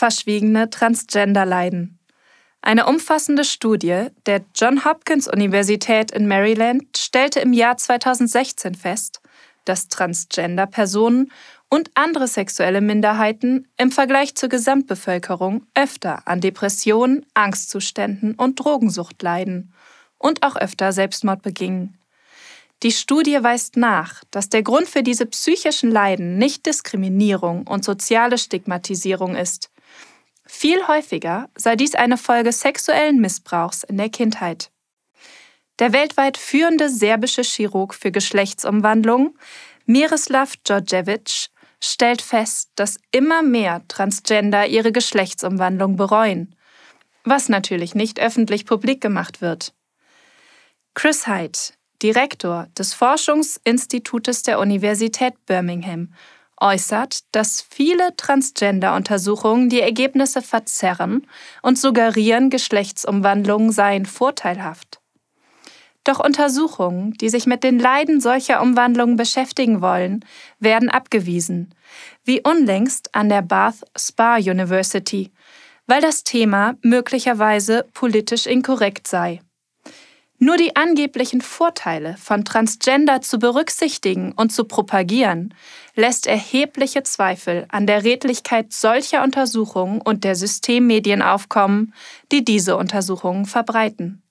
verschwiegene Transgender-Leiden. Eine umfassende Studie der Johns Hopkins Universität in Maryland stellte im Jahr 2016 fest, dass Transgender-Personen und andere sexuelle Minderheiten im Vergleich zur Gesamtbevölkerung öfter an Depressionen, Angstzuständen und Drogensucht leiden und auch öfter Selbstmord begingen. Die Studie weist nach, dass der Grund für diese psychischen Leiden nicht Diskriminierung und soziale Stigmatisierung ist. Viel häufiger sei dies eine Folge sexuellen Missbrauchs in der Kindheit. Der weltweit führende serbische Chirurg für Geschlechtsumwandlung, Miroslav Djordjevic, stellt fest, dass immer mehr Transgender ihre Geschlechtsumwandlung bereuen, was natürlich nicht öffentlich publik gemacht wird. Chris Hyde, Direktor des Forschungsinstitutes der Universität Birmingham, äußert, dass viele Transgender-Untersuchungen die Ergebnisse verzerren und suggerieren, Geschlechtsumwandlungen seien vorteilhaft. Doch Untersuchungen, die sich mit den Leiden solcher Umwandlungen beschäftigen wollen, werden abgewiesen, wie unlängst an der Bath Spa University, weil das Thema möglicherweise politisch inkorrekt sei. Nur die angeblichen Vorteile von Transgender zu berücksichtigen und zu propagieren, lässt erhebliche Zweifel an der Redlichkeit solcher Untersuchungen und der Systemmedien aufkommen, die diese Untersuchungen verbreiten.